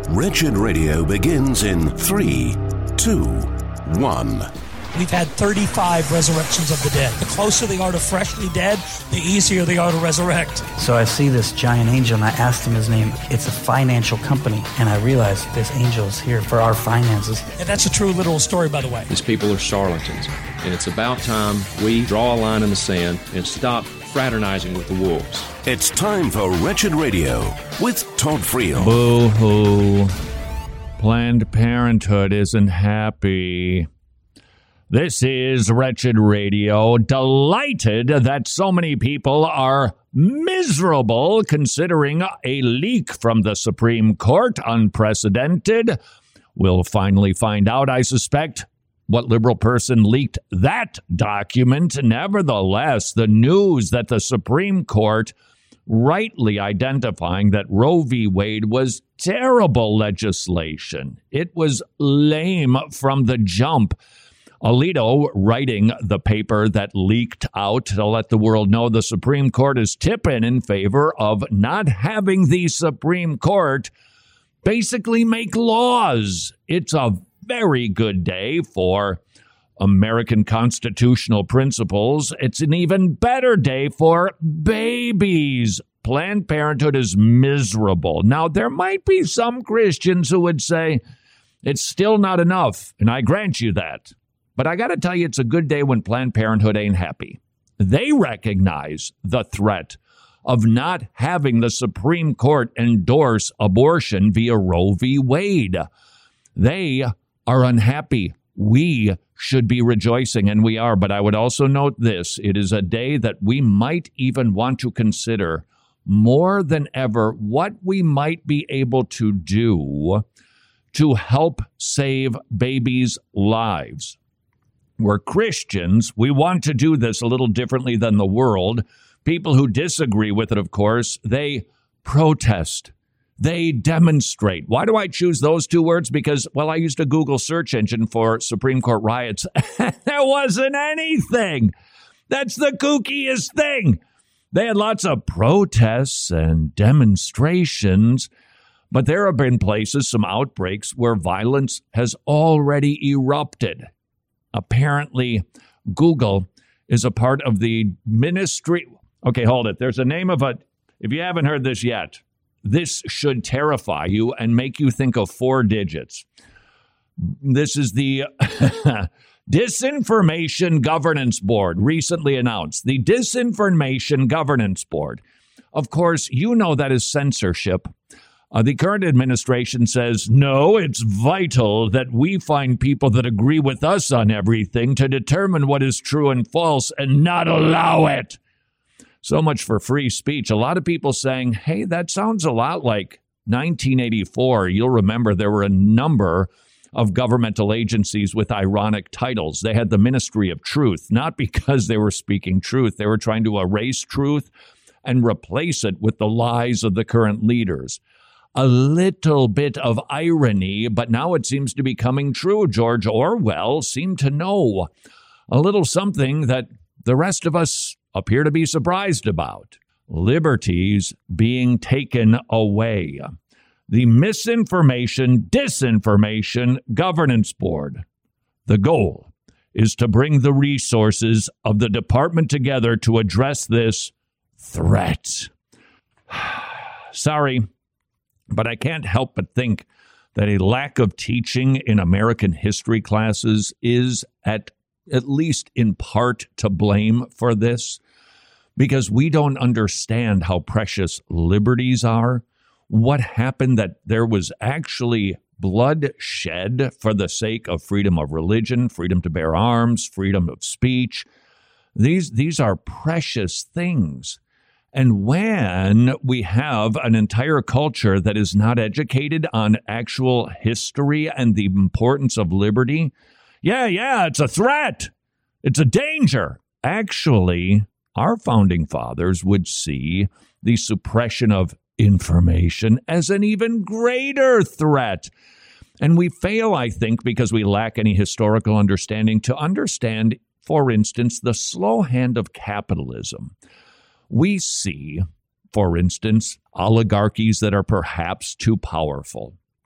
Wretched Radio begins in 3, 2, 1. We've had 35 resurrections of the dead. The closer they are to freshly dead, the easier they are to resurrect. So I see this giant angel, and I asked him his name. It's a financial company, and I realized this angel is here for our finances. And that's a true literal story, by the way. These people are charlatans, and it's about time we draw a line in the sand and stop fraternizing with the wolves. It's time for Wretched Radio with Todd Friel. Boo-hoo. Planned Parenthood isn't happy. This is Wretched Radio, delighted that so many people are miserable considering a leak from the Supreme Court, unprecedented. We'll finally find out, I suspect, what liberal person leaked that document. Nevertheless, the news that the Supreme Court rightly identifying that Roe v. Wade was terrible legislation. It was lame from the jump. Alito writing the paper that leaked out to let the world know the Supreme Court is tipping in favor of not having the Supreme Court basically make laws. It's a very good day for American constitutional principles. It's an even better day for babies. Planned Parenthood is miserable. Now, there might be some Christians who would say it's still not enough, and I grant you that. But I got to tell you, it's a good day when Planned Parenthood ain't happy. They recognize the threat of not having the Supreme Court endorse abortion via Roe v. Wade. They are unhappy. We should be rejoicing, and we are. But I would also note this. It is a day that we might even want to consider more than ever what we might be able to do to help save babies' lives. We're Christians. We want to do this a little differently than the world. People who disagree with it, of course, they protest. They demonstrate. Why do I choose those two words? Because, well, I used a Google search engine for Supreme Court riots. There wasn't anything. That's the kookiest thing. They had lots of protests and demonstrations, but there have been places, some outbreaks, where violence has already erupted. Apparently, Google is a part of the ministry. Okay, hold it. There's a name of it. If you haven't heard this yet, this should terrify you and make you think of 4 digits. This is the Disinformation Governance Board, recently announced. The Disinformation Governance Board. Of course, you know that is censorship. The current administration says, no, it's vital that we find people that agree with us on everything to determine what is true and false and not allow it. So much for free speech. A lot of people saying, hey, that sounds a lot like 1984. You'll remember there were a number of governmental agencies with ironic titles. They had the Ministry of Truth, not because they were speaking truth. They were trying to erase truth and replace it with the lies of the current leaders. A little bit of irony, but now it seems to be coming true. George Orwell seemed to know a little something that the rest of us appear to be surprised about. Liberties being taken away. The Disinformation Governance Board. The goal is to bring the resources of the department together to address this threat. Sorry, but I can't help but think that a lack of teaching in American history classes is at least in part to blame for this, because we don't understand how precious liberties are. What happened, that there was actually blood shed for the sake of freedom of religion, freedom to bear arms, freedom of speech. These are precious things. And when we have an entire culture that is not educated on actual history and the importance of liberty, it's a threat. It's a danger. Actually, our founding fathers would see the suppression of information as an even greater threat. And we fail, I think, because we lack any historical understanding to understand, for instance, the slow hand of capitalism. We see, for instance, oligarchies that are perhaps too powerful.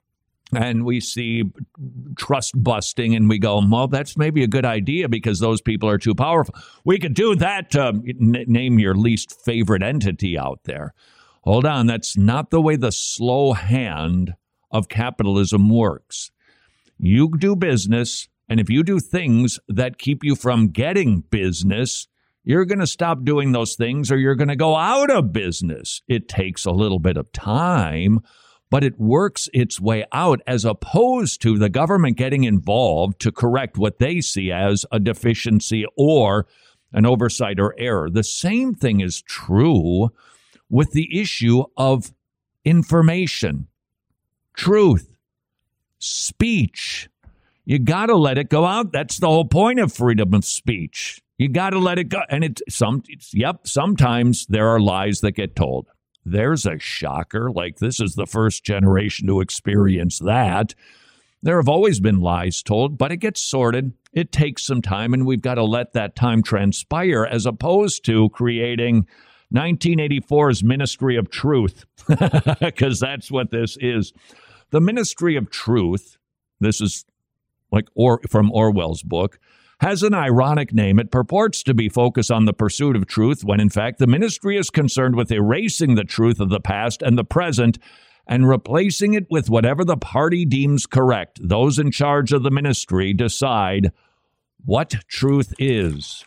and we see trust busting, and we go, well, that's maybe a good idea because those people are too powerful. We could do that to name your least favorite entity out there. Hold on, that's not the way the slow hand of capitalism works. You do business, and if you do things that keep you from getting business, you're going to stop doing those things or you're going to go out of business. It takes a little bit of time, but it works its way out as opposed to the government getting involved to correct what they see as a deficiency or an oversight or error. The same thing is true with the issue of information, truth, speech. You got to let it go out. That's the whole point of freedom of speech. You got to let it go. And sometimes there are lies that get told. There's a shocker. Like, this is the first generation to experience that. There have always been lies told, but it gets sorted. It takes some time, and we've got to let that time transpire as opposed to creating 1984's Ministry of Truth, because that's what this is. The Ministry of Truth, this is from Orwell's book, has an ironic name. It purports to be focused on the pursuit of truth when, in fact, the ministry is concerned with erasing the truth of the past and the present and replacing it with whatever the party deems correct. Those in charge of the ministry decide what truth is.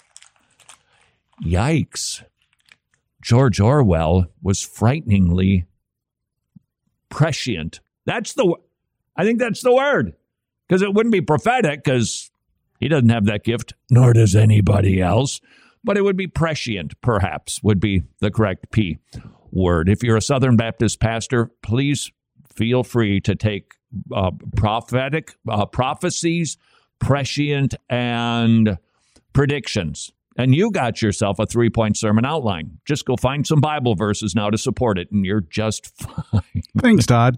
Yikes. George Orwell was frighteningly prescient. I think that's the word, because it wouldn't be prophetic, because he doesn't have that gift, nor does anybody else. But it would be prescient, perhaps, would be the correct P word. If you're a Southern Baptist pastor, please feel free to take prophetic prophecies, prescient, and predictions. And you got yourself a 3-point sermon outline. Just go find some Bible verses now to support it, and you're just fine. Thanks, Todd.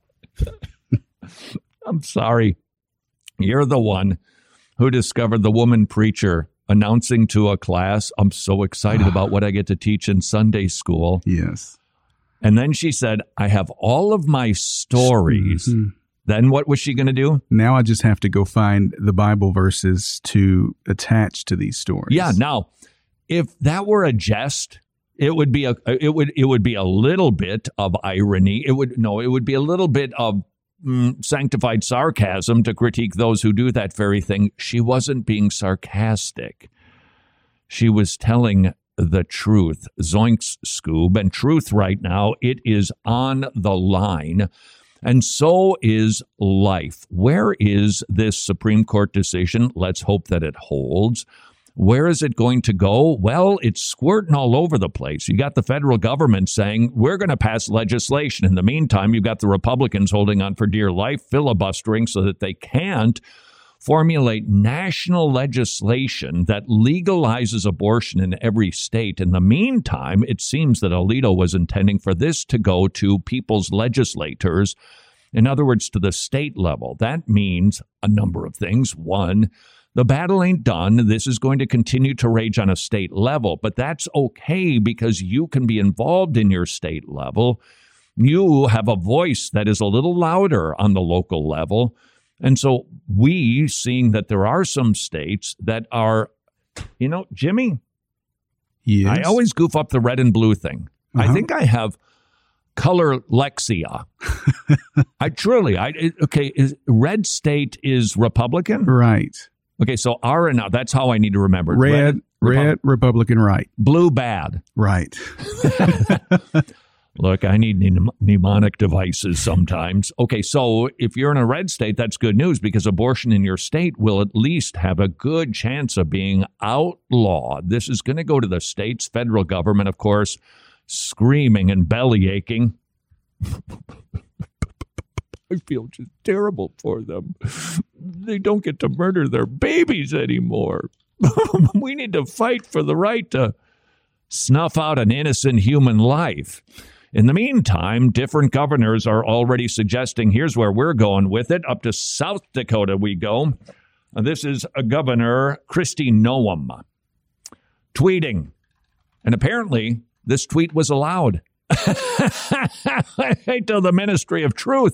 I'm sorry. You're the one who discovered the woman preacher announcing to a class, I'm so excited about what I get to teach in Sunday school. Yes. And then she said, I have all of my stories. Mm-hmm. Then what was she going to do? Now I just have to go find the Bible verses to attach to these stories. Yeah. Now, if that were a jest, it would be a little bit of irony. It would be a little bit of sanctified sarcasm to critique those who do that very thing. She wasn't being sarcastic. She was telling the truth. Zoinks, Scoob. And truth right now, it is on the line. And so is life. Where is this Supreme Court decision? Let's hope that it holds. Where is it going to go? Well, it's squirting all over the place. You got the federal government saying, we're going to pass legislation. In the meantime, you've got the Republicans holding on for dear life, filibustering so that they can't formulate national legislation that legalizes abortion in every state. In the meantime, it seems that Alito was intending for this to go to people's legislators, in other words, to the state level. That means a number of things. One, the battle ain't done. This is going to continue to rage on a state level, but that's okay because you can be involved in your state level. You have a voice that is a little louder on the local level. And so we, seeing that there are some states that are, Jimmy, yes. I always goof up the red and blue thing. I think I have color lexia. Red state is Republican? Right. Okay, so R and R, that's how I need to remember it. Red, Republican, right. Blue, bad. Right. Look, I need mnemonic devices sometimes. Okay, so if you're in a red state, that's good news because abortion in your state will at least have a good chance of being outlawed. This is going to go to the state's federal government, of course, screaming and belly aching. I feel just terrible for them. They don't get to murder their babies anymore. We need to fight for the right to snuff out an innocent human life. In the meantime, different governors are already suggesting, here's where we're going with it. Up to South Dakota we go. This is Governor Kristi Noem tweeting. And apparently, this tweet was allowed. I tell the Ministry of Truth.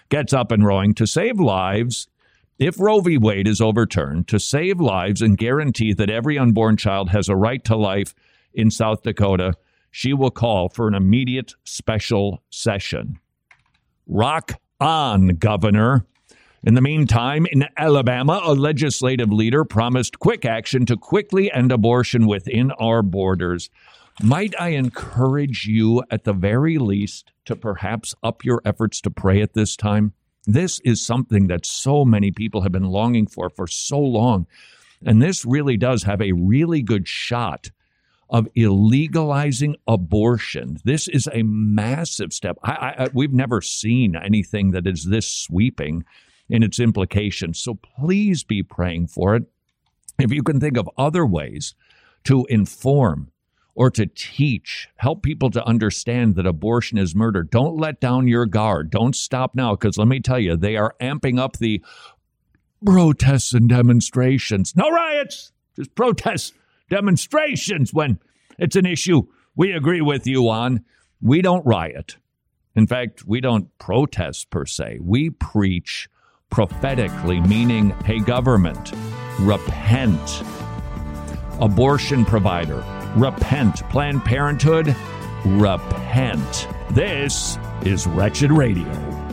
gets up and rowing to save lives. If Roe v. Wade is overturned, to save lives and guarantee that every unborn child has a right to life in South Dakota, she will call for an immediate special session. Rock on, Governor. In the meantime, in Alabama, a legislative leader promised quick action to quickly end abortion within our borders. Might I encourage you, at the very least, to perhaps up your efforts to pray at this time? This is something that so many people have been longing for so long. And this really does have a really good shot of illegalizing abortion. This is a massive step. We've never seen anything that is this sweeping in its implications. So please be praying for it. If you can think of other ways to inform or to teach, help people to understand that abortion is murder, don't let down your guard. Don't stop now, because let me tell you, they are amping up the protests and demonstrations. No riots, just protests, demonstrations when it's an issue we agree with you on. We don't riot. In fact, we don't protest per se. We preach prophetically, meaning, hey, government, repent. Abortion provider, repent. Planned Parenthood, repent. This is Wretched Radio.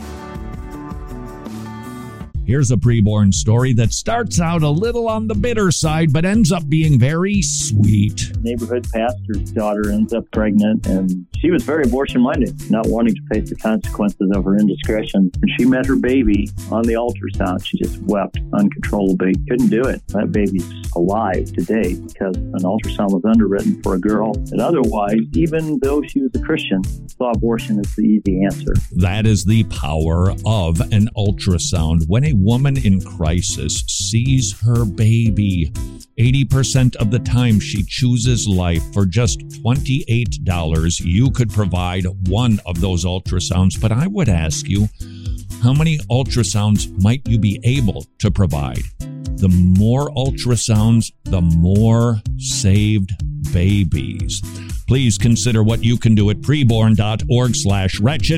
Here's a preborn story that starts out a little on the bitter side, but ends up being very sweet. Neighborhood pastor's daughter ends up pregnant, and she was very abortion-minded, not wanting to face the consequences of her indiscretion. When she met her baby on the ultrasound, she just wept uncontrollably. Couldn't do it. That baby's alive today because an ultrasound was underwritten for a girl. And otherwise, even though she was a Christian, saw abortion as the easy answer. That is the power of an ultrasound. When a woman in crisis sees her baby, 80% of the time she chooses life. For just $28, you could provide one of those ultrasounds. But I would ask you, how many ultrasounds might you be able to provide? The more ultrasounds, the more saved babies. Please consider what you can do at preborn.org/wretched,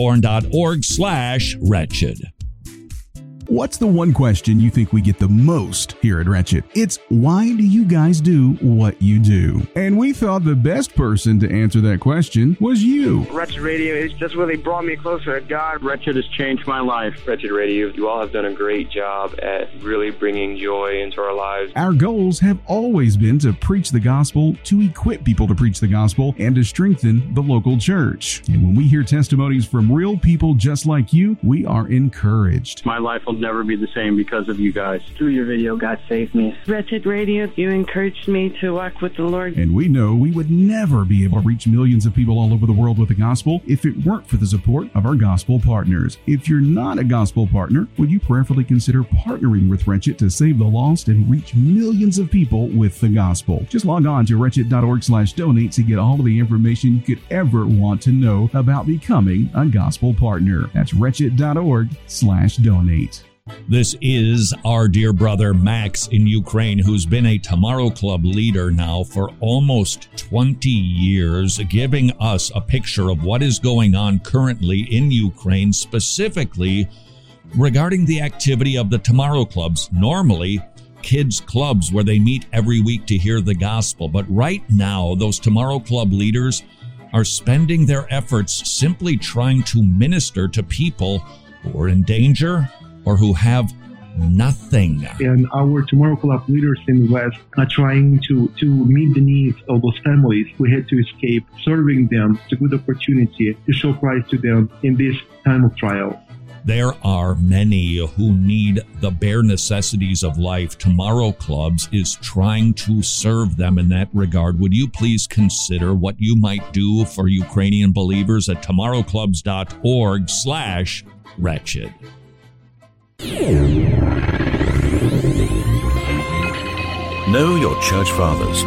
preborn.org/wretched. What's the one question you think we get the most here at Wretched? It's, why do you guys do what you do? And we thought the best person to answer that question was you. Wretched Radio has just really brought me closer to God. Wretched has changed my life. Wretched Radio, you all have done a great job at really bringing joy into our lives. Our goals have always been to preach the gospel, to equip people to preach the gospel, and to strengthen the local church. And when we hear testimonies from real people just like you, we are encouraged. My life will never be the same because of you guys. Through your video, God saved me. Wretched Radio, you encouraged me to walk with the Lord. And we know we would never be able to reach millions of people all over the world with the gospel if it weren't for the support of our gospel partners. If you're not a gospel partner, would you prayerfully consider partnering with Wretched to save the lost and reach millions of people with the gospel? Just log on to wretched.org/donate to get all of the information you could ever want to know about becoming a gospel partner. That's wretched.org/donate. This is our dear brother Max in Ukraine, who's been a Tomorrow Club leader now for almost 20 years, giving us a picture of what is going on currently in Ukraine, specifically regarding the activity of the Tomorrow Clubs. Normally, kids' clubs where they meet every week to hear the gospel. But right now, those Tomorrow Club leaders are spending their efforts simply trying to minister to people who are in danger or who have nothing. And our Tomorrow Club leaders in the West are trying to meet the needs of those families who had to escape. Serving them is a good opportunity to show Christ to them in this time of trial. There are many who need the bare necessities of life. Tomorrow Clubs is trying to serve them in that regard. Would you please consider what you might do for Ukrainian believers at tomorrowclubs.org/wretched. Know your church fathers.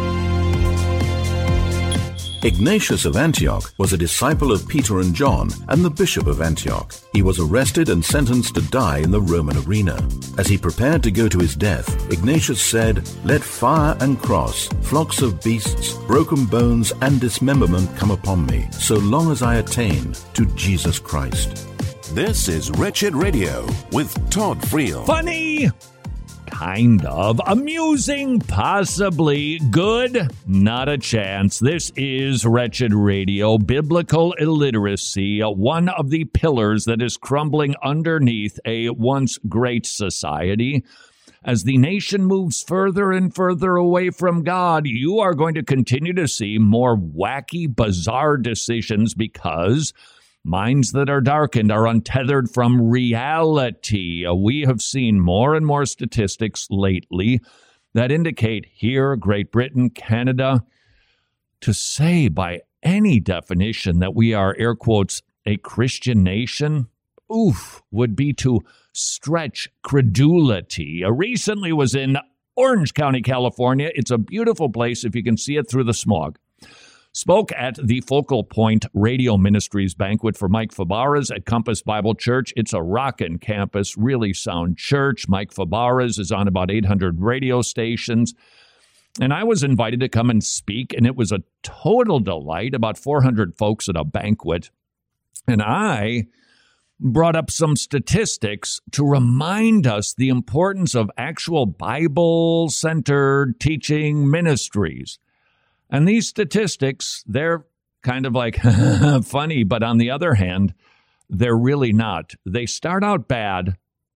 Ignatius of Antioch was a disciple of Peter and John and the Bishop of Antioch. He was arrested and sentenced to die in the Roman arena. As he prepared to go to his death, Ignatius said, "Let fire and cross, flocks of beasts, broken bones and dismemberment come upon me, so long as I attain to Jesus Christ." This is Wretched Radio with Todd Friel. Funny, kind of, amusing, possibly, good, not a chance. This is Wretched Radio. Biblical illiteracy, one of the pillars that is crumbling underneath a once great society. As the nation moves further and further away from God, you are going to continue to see more wacky, bizarre decisions because minds that are darkened are untethered from reality. We have seen more and more statistics lately that indicate here, Great Britain, Canada, to say by any definition that we are, air quotes, a Christian nation, would be to stretch credulity. Recently was in Orange County, California. It's a beautiful place if you can see it through the smog. Spoke at the Focal Point Radio Ministries banquet for Mike Fabarez at Compass Bible Church. It's a rockin' campus, really sound church. Mike Fabarez is on about 800 radio stations. And I was invited to come and speak, and it was a total delight, about 400 folks at a banquet. And I brought up some statistics to remind us the importance of actual Bible-centered teaching ministries. And these statistics, they're kind of like funny, but on the other hand, they're really not. They start out bad,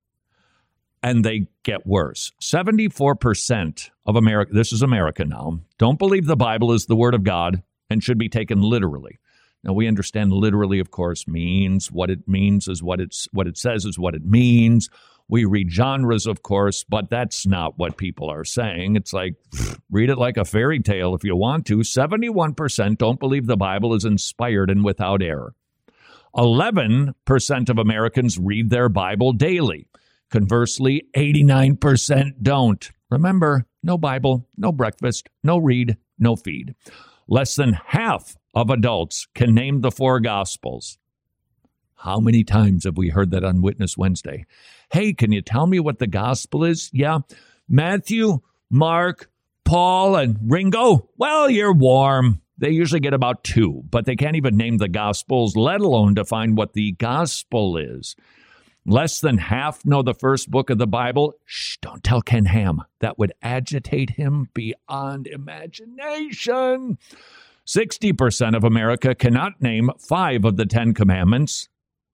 and they get worse. 74% of America, this is America now, don't believe the Bible is the Word of God and should be taken literally. Now, we understand literally, of course, means what it means is what it says is what it means. We read genres, of course, but that's not what people are saying. It's like, read it like a fairy tale if you want to. 71% don't believe the Bible is inspired and without error. 11% of Americans read their Bible daily. Conversely, 89% don't. Remember, no Bible, no breakfast, no read, no feed. Less than half of adults can name the four Gospels. How many times have we heard that on Witness Wednesday? Hey, can you tell me what the gospel is? Yeah, Matthew, Mark, Paul, and Ringo. Well, you're warm. They usually get about 2, but they can't even name the Gospels, let alone define what the gospel is. Less than half know the first book of the Bible. Shh, don't tell Ken Ham. That would agitate him beyond imagination. 60% of America cannot name 5 of the 10 commandments.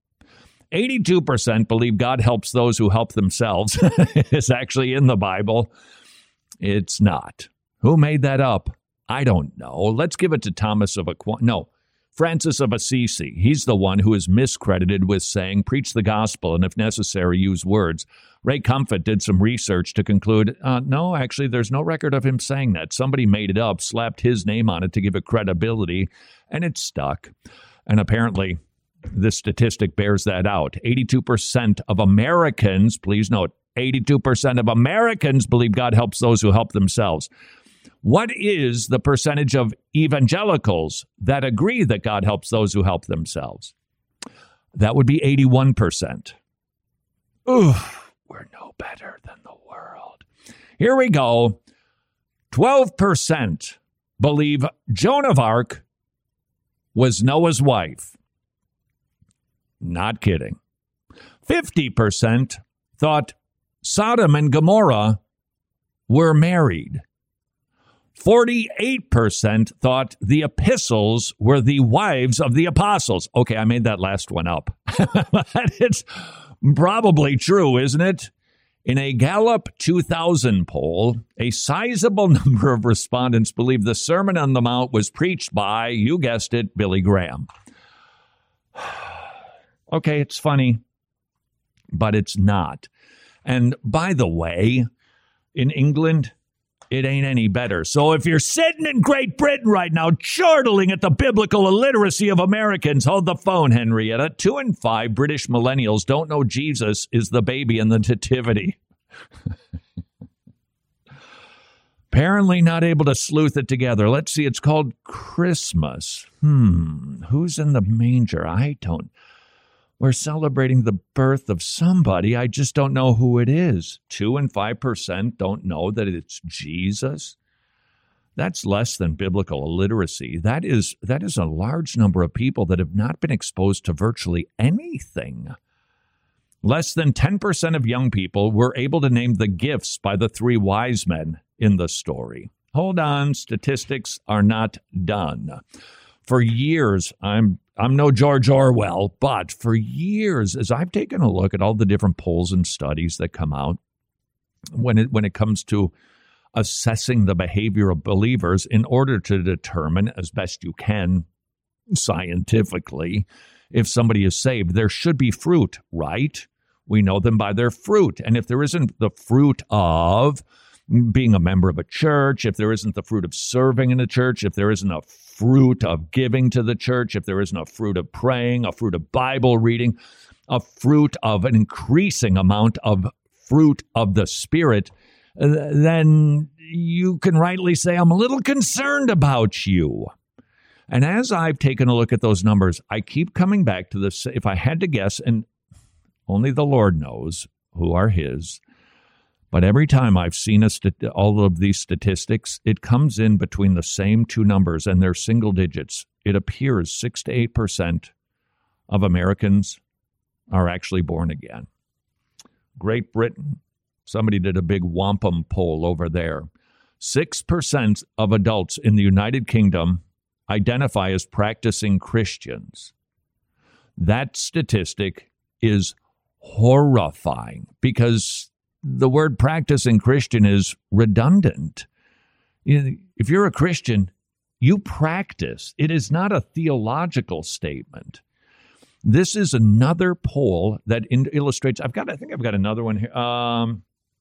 82% believe God helps those who help themselves. It's actually in the Bible. It's not. Who made that up? I don't know. Let's give it to Francis of Assisi. He's the one who is miscredited with saying, preach the gospel, and if necessary, use words. Ray Comfort did some research to conclude, no, actually, there's no record of him saying that. Somebody made it up, slapped his name on it to give it credibility, and it stuck. And apparently, this statistic bears that out. 82% of Americans, please note, 82% of Americans believe God helps those who help themselves. What is the percentage of evangelicals that agree that God helps those who help themselves? That would be 81%. Ooh, we're no better than the world. Here we go. 12% believe Joan of Arc was Noah's wife. Not kidding. 50% thought Sodom and Gomorrah were married. 48% thought the epistles were the wives of the apostles. Okay, I made that last one up. It's probably true, isn't it? In a Gallup 2000 poll, a sizable number of respondents believe the Sermon on the Mount was preached by, you guessed it, Billy Graham. Okay, it's funny, but it's not. And by the way, in England, it ain't any better. So if you're sitting in Great Britain right now, chortling at the biblical illiteracy of Americans, hold the phone, Henrietta. 2 in 5 British millennials don't know Jesus is the baby in the nativity. Apparently not able to sleuth it together. Let's see, it's called Christmas. Who's in the manger? I don't. We're celebrating the birth of somebody. I just don't know who it is. 2 and 5% don't know that it's Jesus. That's less than biblical illiteracy. That is a large number of people that have not been exposed to virtually anything Less than 10% of young people were able to name the gifts by the 3 wise men in the story. Hold on, statistics are not done. For years, I'm no George Orwell, but for years, as I've taken a look at all the different polls and studies that come out, when it comes to assessing the behavior of believers in order to determine, as best you can, scientifically, if somebody is saved, there should be fruit, right? We know them by their fruit. And if there isn't the fruit of being a member of a church, if there isn't the fruit of serving in a church, if there isn't a fruit of giving to the church, if there isn't a fruit of praying, a fruit of Bible reading, a fruit of an increasing amount of fruit of the Spirit, then you can rightly say, I'm a little concerned about you. And as I've taken a look at those numbers, I keep coming back to this. If I had to guess, and only the Lord knows who are his, but every time I've seen all of these statistics, it comes in between the same 2 numbers, and they're single digits. It appears 6 to 8% of Americans are actually born again. Great Britain, somebody did a big wampum poll over there. 6% of adults in the United Kingdom identify as practicing Christians. That statistic is horrifying because the word practicing Christian is redundant. If you're a Christian, you practice. It is not a theological statement. This is another poll that illustrates. I think I've got another one here. I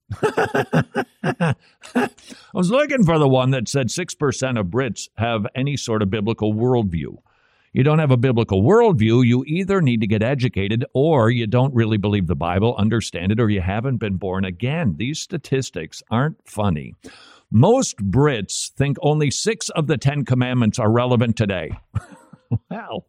was looking for the one that said 6% of Brits have any sort of biblical worldview. You don't have a biblical worldview, you either need to get educated or you don't really believe the Bible, understand it, or you haven't been born again. These statistics aren't funny. Most Brits think only 6 of the 10 commandments are relevant today. Well,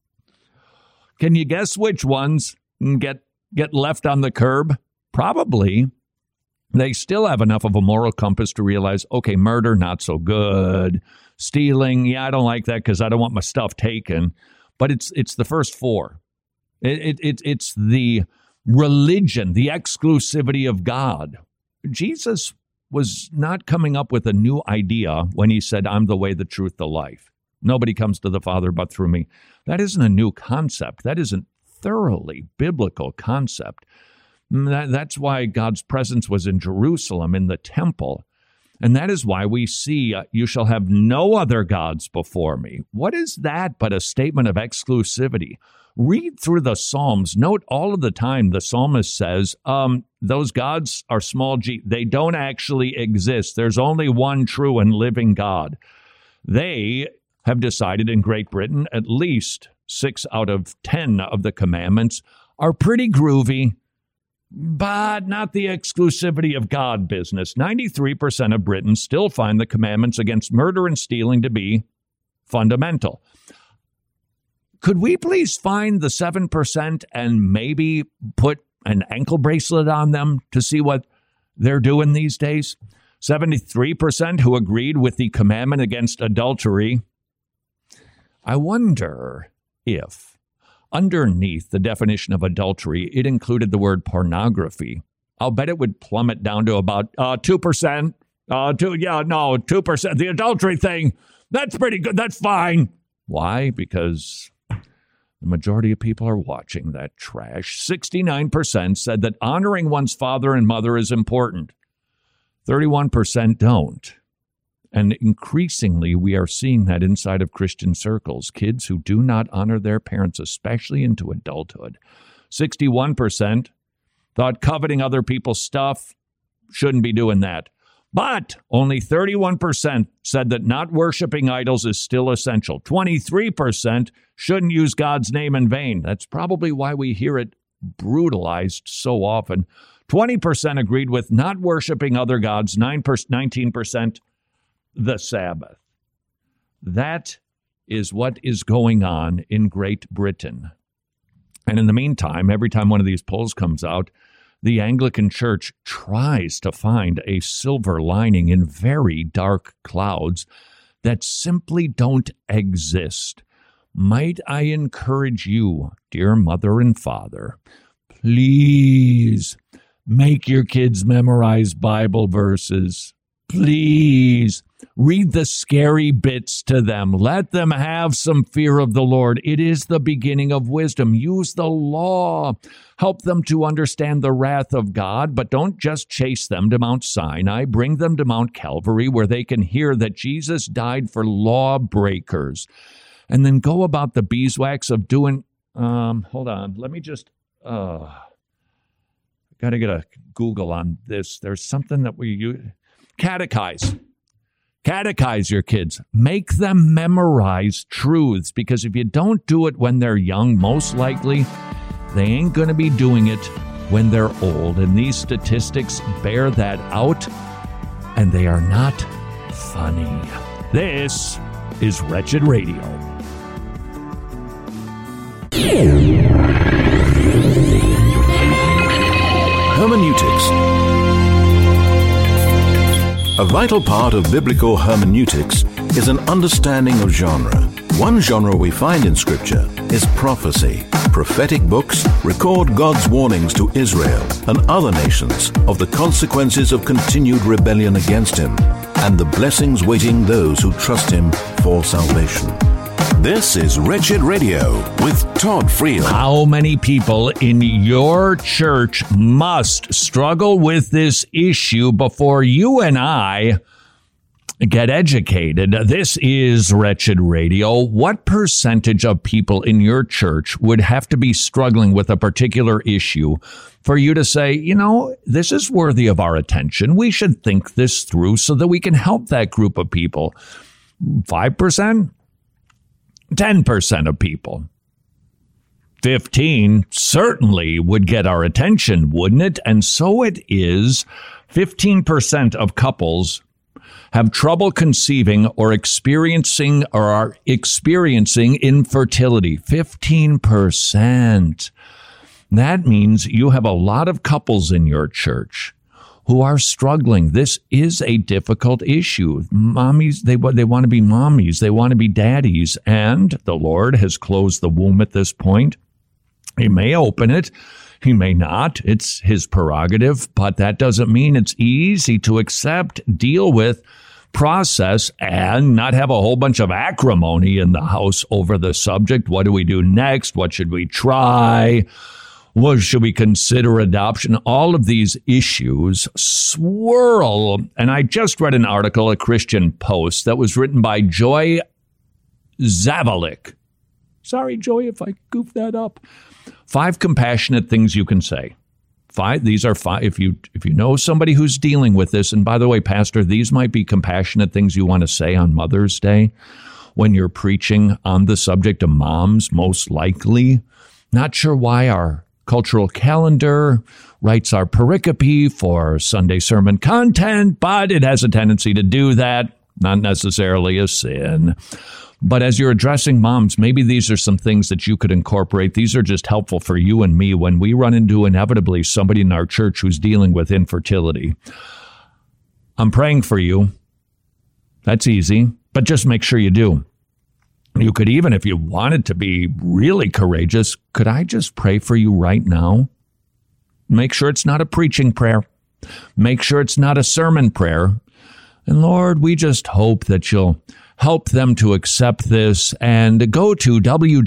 can you guess which ones get left on the curb? Probably. They still have enough of a moral compass to realize, okay, murder, not so good. Stealing, yeah, I don't like that because I don't want my stuff taken. But it's the first 4. It's the religion, the exclusivity of God. Jesus was not coming up with a new idea when he said, I'm the way, the truth, the life. Nobody comes to the Father but through me. That isn't a new concept. That is a thoroughly biblical concept. That's why God's presence was in Jerusalem, in the temple. And that is why we see, you shall have no other gods before me. What is that but a statement of exclusivity? Read through the Psalms. Note all of the time the psalmist says, those gods are small g. They don't actually exist. There's only one true and living God. They have decided in Great Britain, at least 6 out of 10 of the commandments are pretty groovy, but not the exclusivity of God business. 93% of Britons still find the commandments against murder and stealing to be fundamental. Could we please find the 7% and maybe put an ankle bracelet on them to see what they're doing these days? 73% who agreed with the commandment against adultery. I wonder if underneath the definition of adultery, it included the word pornography. I'll bet it would plummet down to about 2%. 2%. The adultery thing, that's pretty good. That's fine. Why? Because the majority of people are watching that trash. 69% said that honoring one's father and mother is important. 31% don't. And increasingly, we are seeing that inside of Christian circles. Kids who do not honor their parents, especially into adulthood. 61% thought coveting other people's stuff, shouldn't be doing that. But only 31% said that not worshiping idols is still essential. 23% shouldn't use God's name in vain. That's probably why we hear it brutalized so often. 20% agreed with not worshiping other gods. 19% the Sabbath. That is what is going on in Great Britain. And in the meantime, every time one of these polls comes out, the Anglican Church tries to find a silver lining in very dark clouds that simply don't exist. Might I encourage you, dear mother and father, please make your kids memorize Bible verses. Please read the scary bits to them. Let them have some fear of the Lord. It is the beginning of wisdom. Use the law. Help them to understand the wrath of God, but don't just chase them to Mount Sinai. Bring them to Mount Calvary where they can hear that Jesus died for lawbreakers. And then go about the beeswax of doing, hold on, let me just, got to get a Google on this. There's something that we use. Catechize your kids. Make them memorize truths, because if you don't do it when they're young, most likely they ain't going to be doing it when they're old. And these statistics bear that out, and they are not funny. This is Wretched Radio. Hermeneutics. A vital part of biblical hermeneutics is an understanding of genre. One genre we find in Scripture is prophecy. Prophetic books record God's warnings to Israel and other nations of the consequences of continued rebellion against Him and the blessings waiting those who trust Him for salvation. This is Wretched Radio with Todd Friel. How many people in your church must struggle with this issue before you and I get educated? This is Wretched Radio. What percentage of people in your church would have to be struggling with a particular issue for you to say, you know, this is worthy of our attention. We should think this through so that we can help that group of people? 5%? 10% of people. 15 certainly would get our attention, wouldn't it? And so it is. 15% of couples have trouble conceiving or are experiencing infertility. 15%. That means you have a lot of couples in your church who are struggling. This is a difficult issue. Mommies, they want to be mommies. They want to be daddies. And the Lord has closed the womb at this point. He may open it. He may not. It's His prerogative. But that doesn't mean it's easy to accept, deal with, process, and not have a whole bunch of acrimony in the house over the subject. What do we do next? What should we try? Well, should we consider adoption? All of these issues swirl. And I just read an article, a Christian Post, that was written by Joy Zavalik. Sorry, Joy, if I goofed that up. 5 compassionate things you can say. 5. These are 5. If you know somebody who's dealing with this, and by the way, Pastor, these might be compassionate things you want to say on Mother's Day when you're preaching on the subject of moms, most likely. Not sure why our cultural calendar writes our pericope for Sunday sermon content, but it has a tendency to do that. Not necessarily a sin. But as you're addressing moms, maybe these are some things that you could incorporate. These are just helpful for you and me when we run into inevitably somebody in our church who's dealing with infertility. I'm praying for you. That's easy, but just make sure you do. You could even, if you wanted to be really courageous, could I just pray for you right now? Make sure it's not a preaching prayer. Make sure it's not a sermon prayer. And Lord, we just hope that you'll help them to accept this, and go to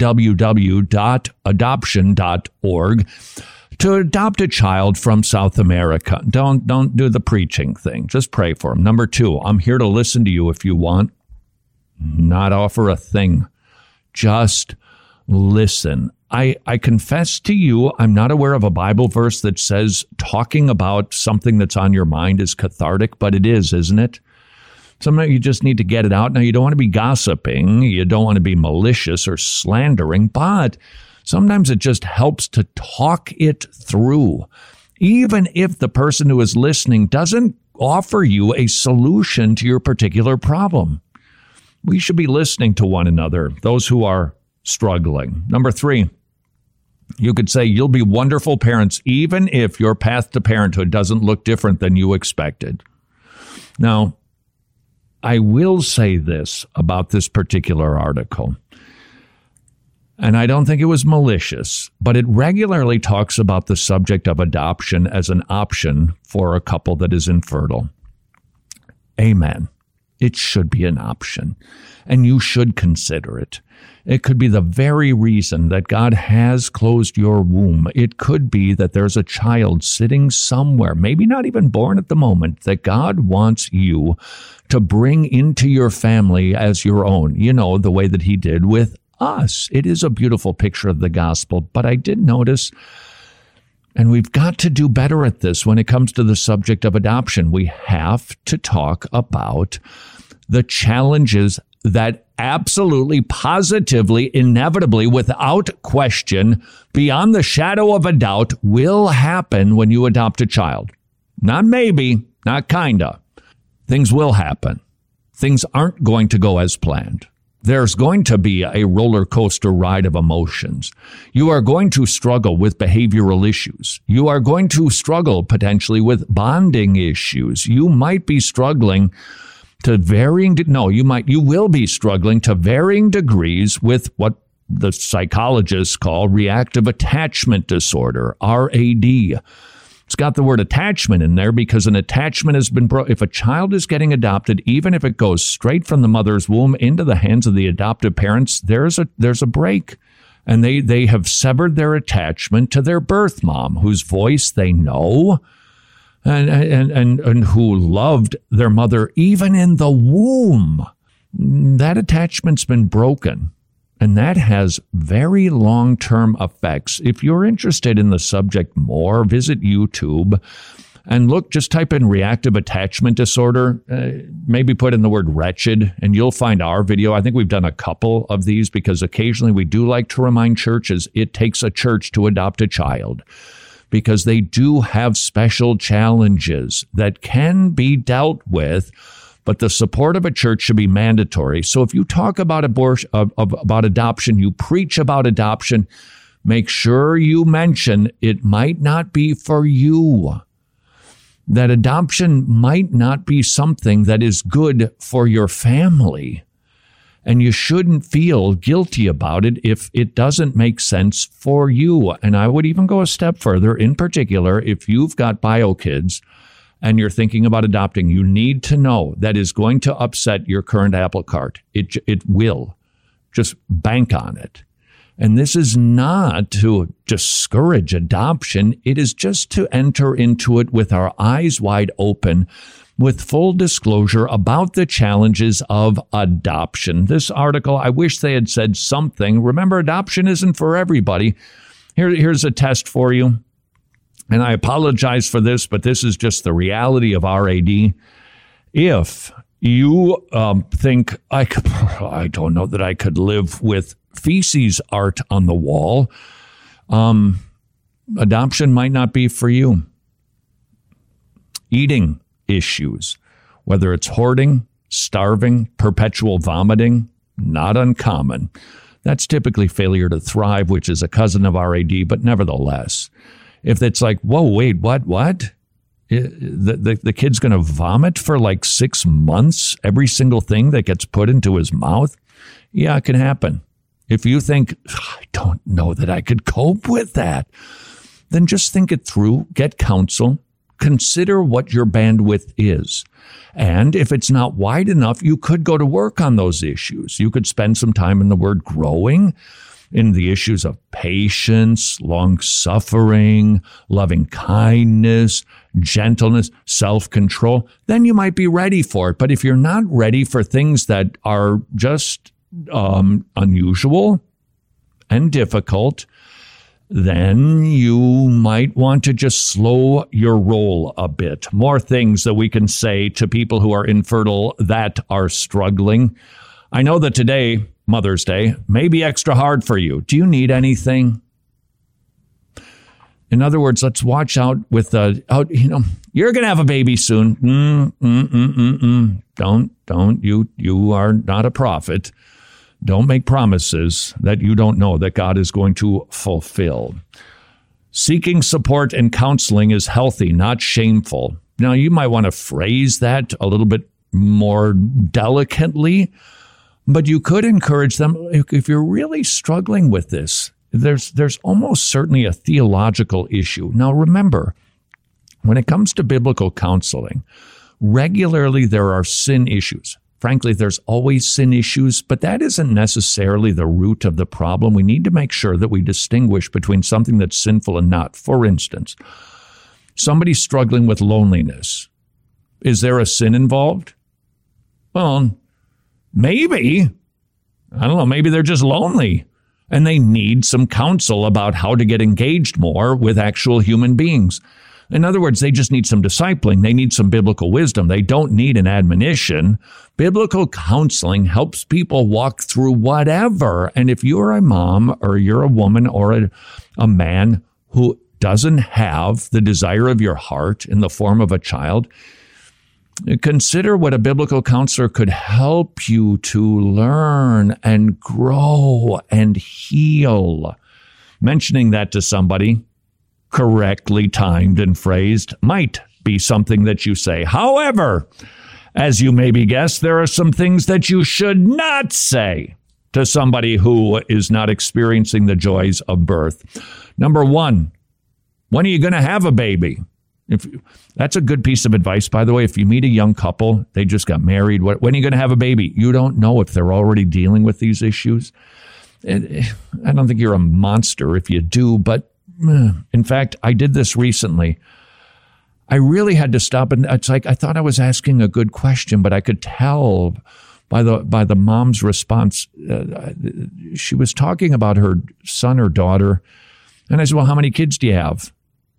www.adoption.org to adopt a child from South America. Don't do the preaching thing. Just pray for them. Number 2, I'm here to listen to you if you want. Not offer a thing. Just listen. I confess to you, I'm not aware of a Bible verse that says talking about something that's on your mind is cathartic, but it is, isn't it? Sometimes you just need to get it out. Now, you don't want to be gossiping. You don't want to be malicious or slandering, but sometimes it just helps to talk it through. Even if the person who is listening doesn't offer you a solution to your particular problem. We should be listening to one another, those who are struggling. Number 3, you could say you'll be wonderful parents even if your path to parenthood doesn't look different than you expected. Now, I will say this about this particular article. And I don't think it was malicious, but it regularly talks about the subject of adoption as an option for a couple that is infertile. Amen. It should be an option, and you should consider it. It could be the very reason that God has closed your womb. It could be that there's a child sitting somewhere, maybe not even born at the moment, that God wants you to bring into your family as your own, you know, the way that he did with us. It is a beautiful picture of the gospel, but I did notice, and we've got to do better at this when it comes to the subject of adoption. We have to talk about the challenges that absolutely, positively, inevitably, without question, beyond the shadow of a doubt, will happen when you adopt a child. Not maybe, not kinda. Things will happen. Things aren't going to go as planned. There's going to be a roller coaster ride of emotions. You are going to struggle with behavioral issues. You are going to struggle potentially with bonding issues. You might be struggling to you will be struggling to varying degrees with what the psychologists call reactive attachment disorder, RAD. It's got the word attachment in there because an attachment has been broken. If a child is getting adopted, even if it goes straight from the mother's womb into the hands of the adoptive parents, there's a break. And they have severed their attachment to their birth mom, whose voice they know and who loved their mother even in the womb. That attachment's been broken. And that has very long-term effects. If you're interested in the subject more, visit YouTube and look, just type in reactive attachment disorder, maybe put in the word wretched, and you'll find our video. I think we've done a couple of these because occasionally we do like to remind churches it takes a church to adopt a child because they do have special challenges that can be dealt with. But the support of a church should be mandatory. So if you talk about about adoption, you preach about adoption, make sure you mention it might not be for you. That adoption might not be something that is good for your family. And you shouldn't feel guilty about it if it doesn't make sense for you. And I would even go a step further. In particular, if you've got bio kids, and you're thinking about adopting, you need to know that is going to upset your current apple cart. It will. Just bank on it. And this is not to discourage adoption. It is just to enter into it with our eyes wide open, with full disclosure about the challenges of adoption. This article, I wish they had said something. Remember, adoption isn't for everybody. Here's a test for you. And I apologize for this, but this is just the reality of RAD. If you think, I don't know that I could live with feces art on the wall, adoption might not be for you. Eating issues, whether it's hoarding, starving, perpetual vomiting, not uncommon. That's typically failure to thrive, which is a cousin of RAD, but nevertheless. If it's like, whoa, wait, what? The kid's going to vomit for like 6 months, every single thing that gets put into his mouth? Yeah, it can happen. If you think, I don't know that I could cope with that, then just think it through, get counsel, consider what your bandwidth is. And if it's not wide enough, you could go to work on those issues. You could spend some time in the word growing, in the issues of patience, long-suffering, loving kindness, gentleness, self-control, then you might be ready for it. But if you're not ready for things that are just unusual and difficult, then you might want to just slow your roll a bit. More things that we can say to people who are infertile that are struggling. I know that today, Mother's Day, may be extra hard for you. Do you need anything? In other words, let's watch out with you're going to have a baby soon. Don't. You are not a prophet. Don't make promises that you don't know that God is going to fulfill. Seeking support and counseling is healthy, not shameful. Now, you might want to phrase that a little bit more delicately, But you could encourage them, if you're really struggling with this, there's almost certainly a theological issue. Now, remember, when it comes to biblical counseling, regularly there are sin issues. Frankly, there's always sin issues, but that isn't necessarily the root of the problem. We need to make sure that we distinguish between something that's sinful and not. For instance, somebody struggling with loneliness. Is there a sin involved? Well, maybe. I don't know, maybe they're just lonely and they need some counsel about how to get engaged more with actual human beings. In other words, they just need some discipling. They need some biblical wisdom. They don't need an admonition. Biblical counseling helps people walk through whatever. And if you're a mom or you're a woman or a man who doesn't have the desire of your heart in the form of a child, consider what a biblical counselor could help you to learn and grow and heal. Mentioning that to somebody, correctly timed and phrased, might be something that you say. However, as you maybe guess, there are some things that you should not say to somebody who is not experiencing the joys of birth. Number one, when are you going to have a baby? That's a good piece of advice, by the way. If you meet a young couple, they just got married, when are you going to have a baby? You don't know if they're already dealing with these issues. I don't think you're a monster if you do, but in fact, I did this recently. I really had to stop, and it's like I thought I was asking a good question, but I could tell by the mom's response. She was talking about her son or daughter, and I said, "Well, how many kids do you have?"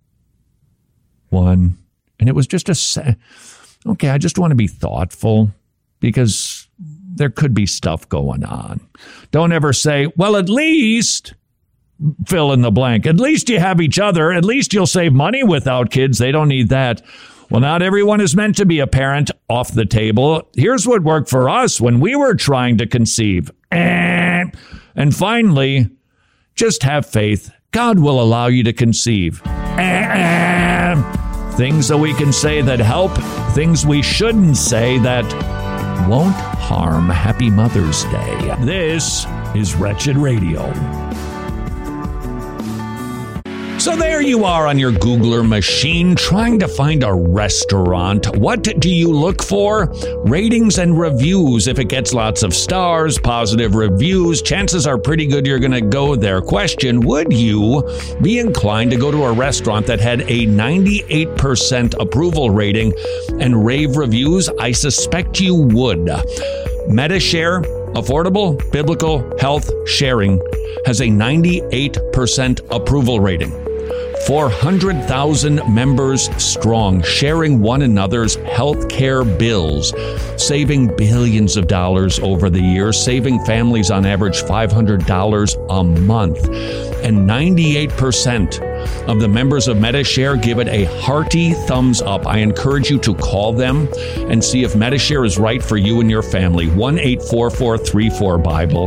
One. And it was just okay, I just want to be thoughtful because there could be stuff going on. Don't ever say, "Well, at least fill in the blank. At least you have each other. At least you'll save money without kids. They don't need that." Well, not everyone is meant to be a parent. Off the table. Here's what worked for us when we were trying to conceive. And finally, just have faith. God will allow you to conceive. Things that we can say that help. Things we shouldn't say that won't harm. Happy Mother's Day. This is Wretched Radio. So there you are on your Googler machine trying to find a restaurant. What do you look for? Ratings and reviews. If it gets lots of stars, positive reviews, chances are pretty good you're going to go there. Question, would you be inclined to go to a restaurant that had a 98% approval rating and rave reviews? I suspect you would. Medi-Share, affordable biblical health sharing, has a 98% approval rating. 400,000 members strong, sharing one another's health care bills, saving billions of dollars over the years, saving families on average $500 a month. And 98% of the members of Medi-Share give it a hearty thumbs up. I encourage you to call them and see if Medi-Share is right for you and your family. 1-844-34-BIBLE.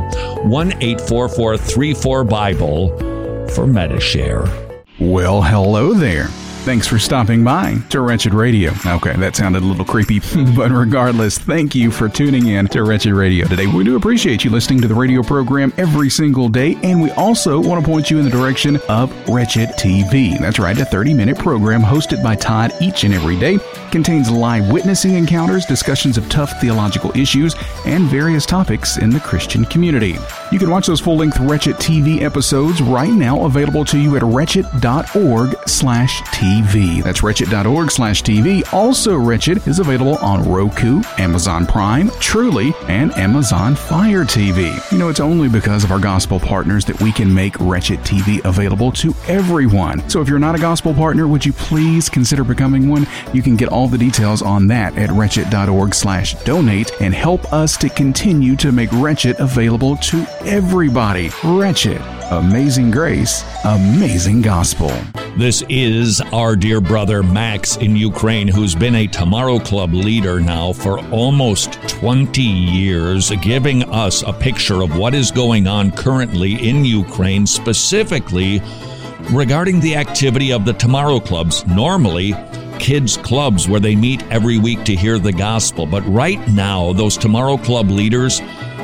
1-844-34-BIBLE for Medi-Share. Well, hello there. Thanks for stopping by to Wretched Radio. Okay, that sounded a little creepy, but regardless, thank you for tuning in to Wretched Radio today. We do appreciate you listening to the radio program every single day, and we also want to point you in the direction of Wretched TV. That's right, a 30-minute program hosted by Todd each and every day. Contains live witnessing encounters, discussions of tough theological issues, and various topics in the Christian community. You can watch those full-length Wretched TV episodes right now, available to you at wretched.org/TV. That's wretched.org/TV. Also, Wretched is available on Roku, Amazon Prime, Truly, and Amazon Fire TV. You know, it's only because of our gospel partners that we can make Wretched TV available to everyone. So if you're not a gospel partner, would you please consider becoming one? You can get all the details on that at wretched.org/donate and help us to continue to make Wretched available to everybody. Wretched. Amazing grace, amazing gospel. This is our dear brother Max in Ukraine, who's been a Tomorrow Club leader now for almost 20 years, giving us a picture of what is going on currently in Ukraine, specifically regarding the activity of the Tomorrow Clubs. Normally, kids' clubs where they meet every week to hear the gospel. But right now, those Tomorrow Club leaders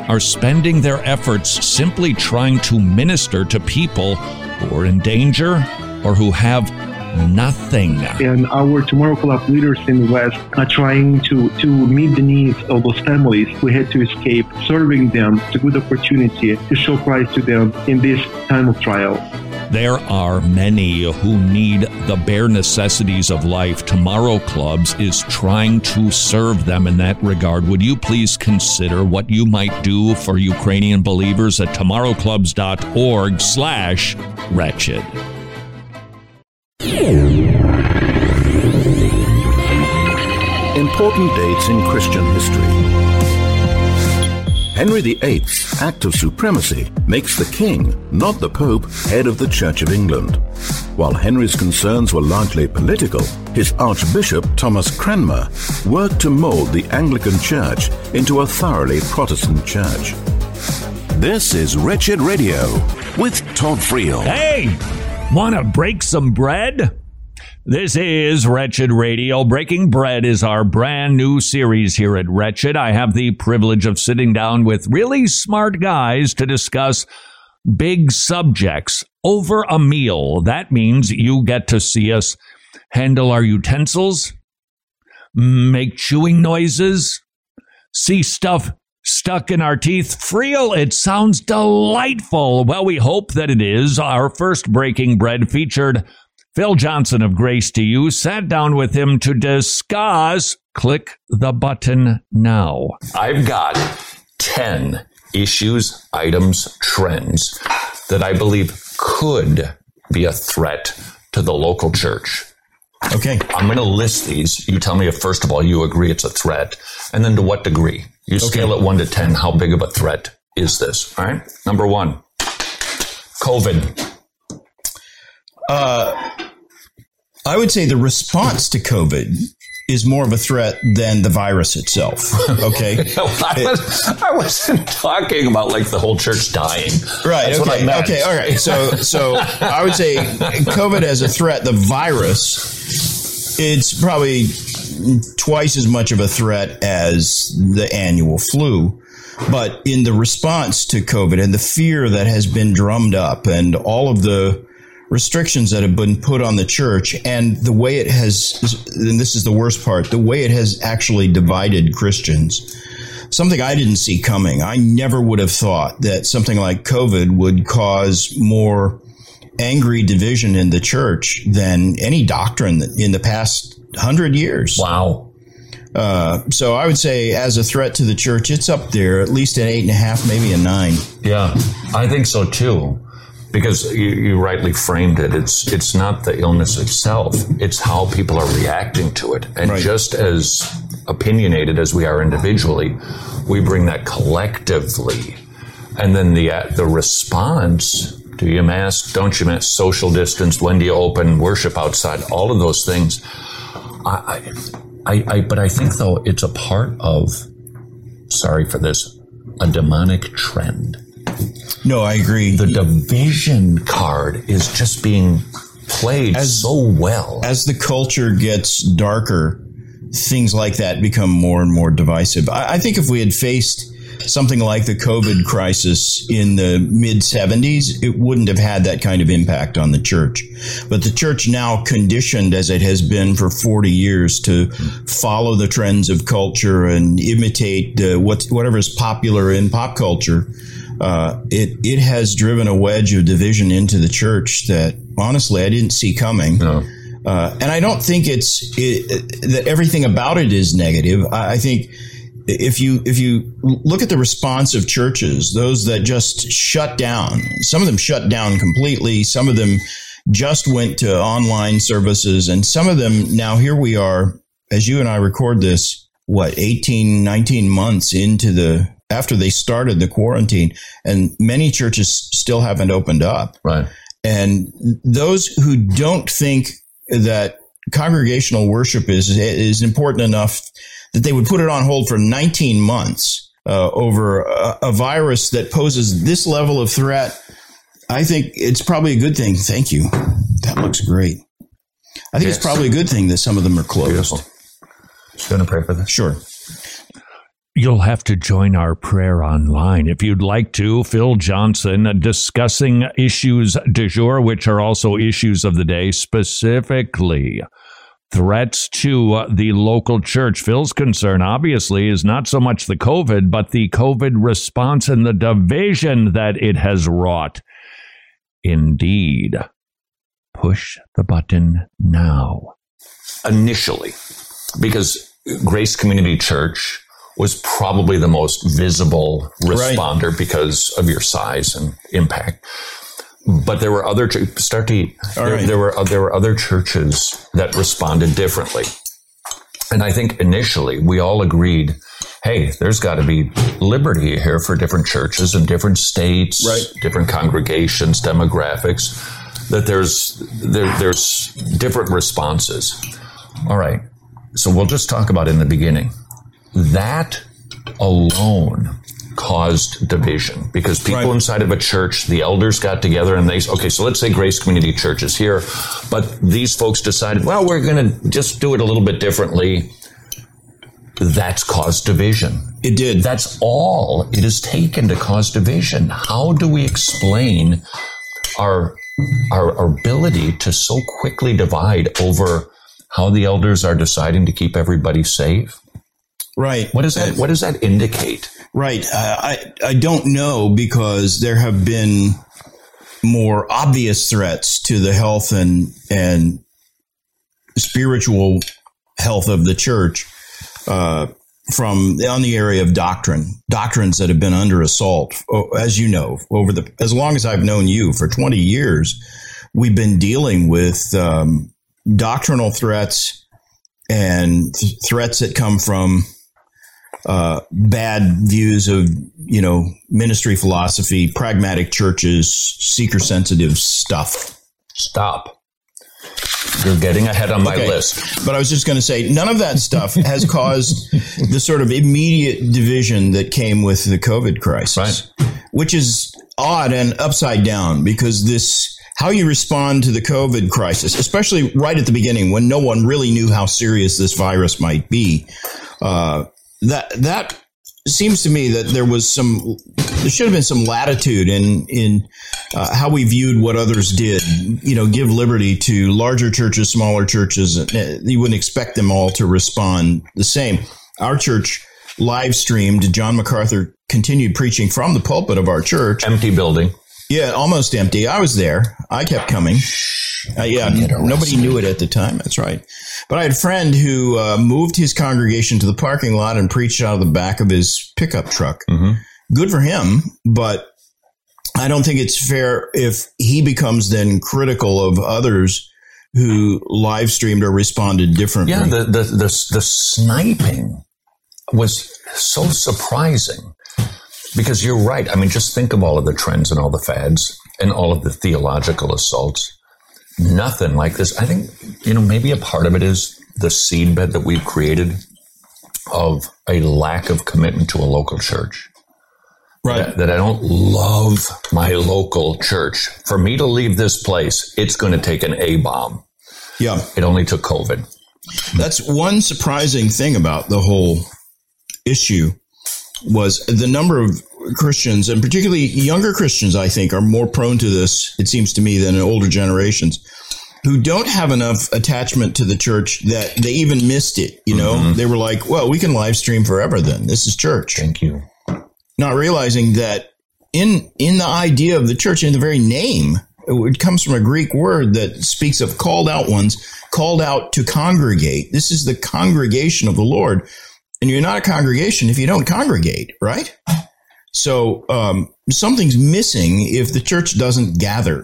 are spending their efforts simply trying to minister to people who are in danger or who have nothing. And our Tomorrow Club leaders in the West are trying to meet the needs of those families who had to escape. Serving them is a good opportunity to show Christ to them in this time of trial. There are many who need the bare necessities of life. Tomorrow Clubs is trying to serve them in that regard. Would you please consider what you might do for Ukrainian believers at tomorrowclubs.org/wretched. Important dates in Christian history. Henry VIII's Act of Supremacy makes the king, not the Pope, head of the Church of England. While Henry's concerns were largely political, his Archbishop Thomas Cranmer worked to mold the Anglican Church into a thoroughly Protestant church. This is Wretched Radio with Todd Friel. Hey, want to break some bread? This is Wretched Radio. Breaking Bread is our brand new series here at Wretched. I have the privilege of sitting down with really smart guys to discuss big subjects over a meal. That means you get to see us handle our utensils, make chewing noises, see stuff stuck in our teeth. Friel, it sounds delightful. Well, we hope that it is. Our first Breaking Bread featured Phil Johnson of Grace to You. Sat down with him to discuss. Click the button now. I've got 10 issues, items, trends that I believe could be a threat to the local church. Okay. I'm going to list these. You tell me if, first of all, you agree it's a threat, and then to what degree. You scale it 1 to 10. How big of a threat is this? All right. Number 1, COVID. I would say the response to COVID is more of a threat than the virus itself. Okay. I wasn't talking about like the whole church dying. Right. That's okay. What I meant. Okay. All right. So I would say COVID as a threat, the virus, it's probably twice as much of a threat as the annual flu. But in the response to COVID and the fear that has been drummed up and all of the restrictions that have been put on the church and the way it has, and this is the worst part, the way it has actually divided Christians, something I didn't see coming. I never would have thought that something like COVID would cause more angry division in the church than any doctrine in the past 100 years. Wow. So I would say as a threat to the church, it's up there, at least an 8.5, maybe a 9. Yeah, I think so too. Because you rightly framed it. It's not the illness itself. It's how people are reacting to it. And just as opinionated as we are individually, we bring that collectively. And then the response, do you mask, don't you mask, social distance, when do you open, worship outside, all of those things. But I think, though, it's a part of, sorry for this, a demonic trend. No, I agree. The division card is just being played so well. As the culture gets darker, things like that become more and more divisive. I think if we had faced something like the COVID crisis in the mid-70s, it wouldn't have had that kind of impact on the church. But the church now conditioned, as it has been for 40 years, to follow the trends of culture and imitate whatever is popular in pop culture. It has driven a wedge of division into the church that, honestly, I didn't see coming. No. And I don't think that everything about it is negative. I think if you look at the response of churches, those that just shut down, some of them shut down completely, some of them just went to online services, and some of them, now here we are, as you and I record this, 18, 19 months after they started the quarantine, and many churches still haven't opened up. Right. And those who don't think that congregational worship is important enough that they would put it on hold for 19 months over a virus that poses this level of threat, I think it's probably a good thing. Thank you. That looks great. I think it's probably a good thing that some of them are closed. Beautiful. Just going to pray for this. Sure. You'll have to join our prayer online if you'd like to. Phil Johnson discussing issues du jour, which are also issues of the day, specifically threats to the local church. Phil's concern, obviously, is not so much the COVID, but the COVID response and the division that it has wrought. Indeed. Push the button now. Initially, because Grace Community Church was probably the most visible responder because of your size and impact. But there were other there were other churches that responded differently. And I think initially we all agreed, hey, there's got to be liberty here for different churches in different states, different congregations, demographics, that there's different responses. All right. So we'll just talk about in the beginning. That alone caused division because people inside of a church, the elders got together and they, so let's say Grace Community Church is here, but these folks decided, well, we're going to just do it a little bit differently. That's caused division. It did. That's all it has taken to cause division. How do we explain our ability to so quickly divide over how the elders are deciding to keep everybody safe? Right. What does that indicate? Right. I don't know, because there have been more obvious threats to the health and spiritual health of the church from on the area of doctrines that have been under assault. As you know, as long as I've known you, for 20 years, we've been dealing with doctrinal threats and threats that come from bad views of, ministry philosophy, pragmatic churches, seeker-sensitive stuff. Stop. You're getting ahead on my list. But I was just going to say, none of that stuff has caused the sort of immediate division that came with the COVID crisis, which is odd and upside down, because how you respond to the COVID crisis, especially right at the beginning when no one really knew how serious this virus might be, that seems to me that there should have been some latitude in how we viewed what others did. Give liberty to larger churches, smaller churches. You wouldn't expect them all to respond the same. Our church live streamed. John MacArthur continued preaching from the pulpit of our church. Empty building. Yeah, almost empty. I was there. I kept coming. Nobody knew it at the time. That's right. But I had a friend who moved his congregation to the parking lot and preached out of the back of his pickup truck. Mm-hmm. Good for him, but I don't think it's fair if he becomes then critical of others who live streamed or responded differently. Yeah, the sniping was so surprising. Because you're right. I mean, just think of all of the trends and all the fads and all of the theological assaults. Nothing like this. I think, maybe a part of it is the seedbed that we've created of a lack of commitment to a local church. Right. That I don't love my local church. For me to leave this place, it's going to take an A-bomb. Yeah. It only took COVID. That's one surprising thing about the whole issue. Was the number of Christians, and particularly younger Christians, I think, are more prone to this, it seems to me, than in older generations, who don't have enough attachment to the church that they even missed it. Mm-hmm. They were like, well, we can live stream forever then. This is church. Thank you. Not realizing that in the idea of the church, in the very name, it comes from a Greek word that speaks of called out ones, called out to congregate. This is the congregation of the Lord. And you're not a congregation if you don't congregate, right? So something's missing if the church doesn't gather.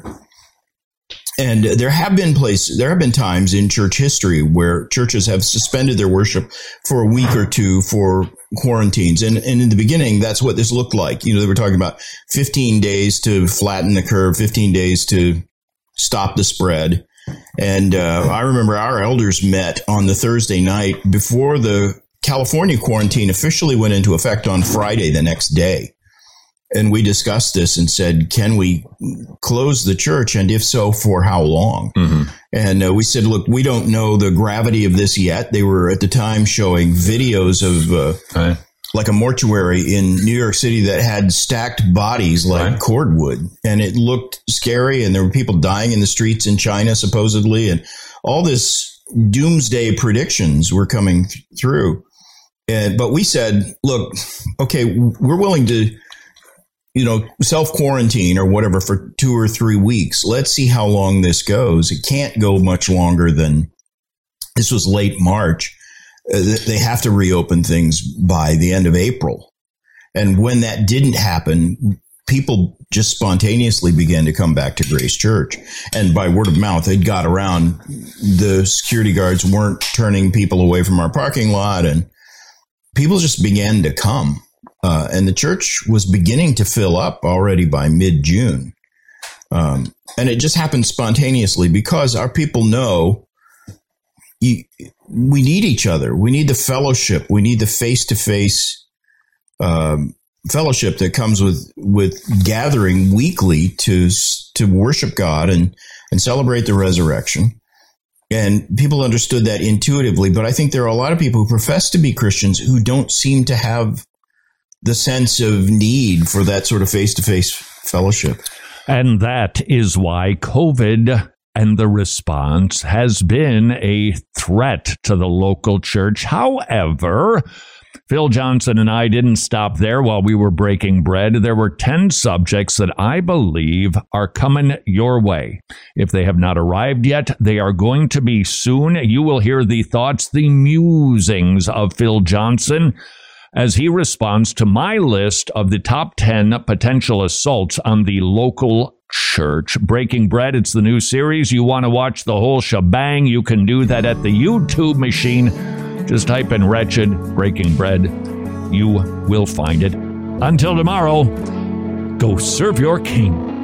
And there have been times in church history where churches have suspended their worship for a week or two for quarantines. And in the beginning, that's what this looked like. They were talking about 15 days to flatten the curve, 15 days to stop the spread. And I remember our elders met on the Thursday night before the California quarantine officially went into effect on Friday the next day. And we discussed this and said, can we close the church? And if so, for how long? Mm-hmm. And we said, look, we don't know the gravity of this yet. They were at the time showing videos like a mortuary in New York City that had stacked bodies like cordwood, and it looked scary. And there were people dying in the streets in China, supposedly, and all this doomsday predictions were coming through. But we said, look, okay, we're willing to, self-quarantine or whatever for 2 or 3 weeks. Let's see how long this goes. It can't go much longer than, this was late March. They have to reopen things by the end of April. And when that didn't happen, people just spontaneously began to come back to Grace Church. And by word of mouth, it got around. The security guards weren't turning people away from our parking lot, and people just began to come. And the church was beginning to fill up already by mid-June. And it just happened spontaneously because our people know we need each other. We need the fellowship. We need the face-to-face fellowship that comes with gathering weekly to worship God and celebrate the resurrection. And people understood that intuitively, but I think there are a lot of people who profess to be Christians who don't seem to have the sense of need for that sort of face-to-face fellowship. And that is why COVID and the response has been a threat to the local church. However, Phil Johnson and I didn't stop there while we were breaking bread. There were 10 subjects that I believe are coming your way. If they have not arrived yet, they are going to be soon. You will hear the thoughts, the musings of Phil Johnson as he responds to my list of the top 10 potential assaults on the local church. Breaking Bread, it's the new series. You want to watch the whole shebang? You can do that at the YouTube machine. Just type in Wretched Breaking Bread. You will find it. Until tomorrow, go serve your king.